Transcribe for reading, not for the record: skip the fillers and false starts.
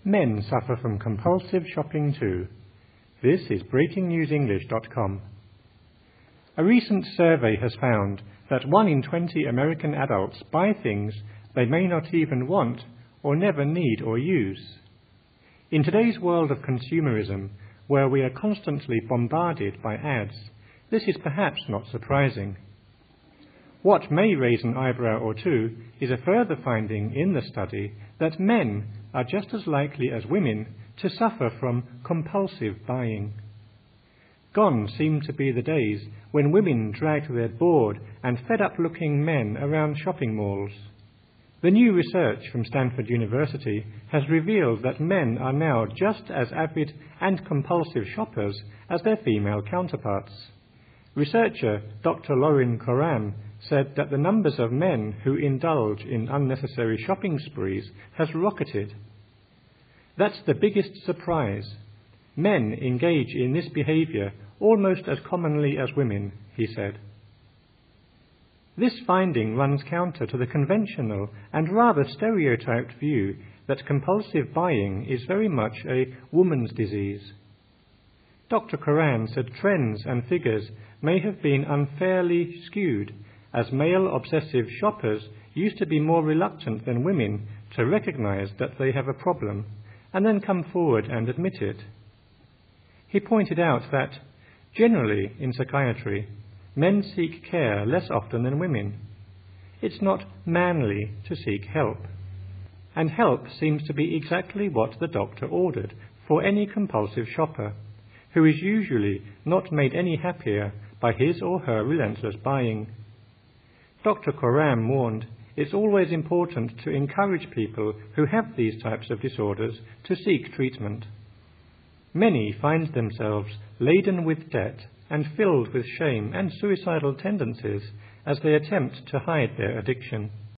Men suffer from compulsive shopping too. This is BreakingNewsEnglish.com. A recent survey has found that 1 in 20 American adults buy things they may not even want or never need or use. In today's world of consumerism, where we are constantly bombarded by ads, this is perhaps not surprising. What may raise an eyebrow or two is a further finding in the study that men are just as likely as women to suffer from compulsive buying. Gone seem to be the days when women dragged their bored and fed-up-looking men around shopping malls. The new research from Stanford University has revealed that men are now just as avid and compulsive shoppers as their female counterparts. Researcher Dr. Lauren Coram said that the numbers of men who indulge in unnecessary shopping sprees has rocketed. That's the biggest surprise. Men engage in this behavior almost as commonly as women, he said. This finding runs counter to the conventional and rather stereotyped view that compulsive buying is very much a woman's disease. Dr. Coram said trends and figures may have been unfairly skewed, as male obsessive shoppers used to be more reluctant than women to recognize that they have a problem and then come forward and admit it. He pointed out that, generally in psychiatry, men seek care less often than women. It's not manly to seek help. And help seems to be exactly what the doctor ordered for any compulsive shopper, who is usually not made any happier by his or her relentless buying. Dr. Coram warned it's always important to encourage people who have these types of disorders to seek treatment. Many find themselves laden with debt and filled with shame and suicidal tendencies as they attempt to hide their addiction.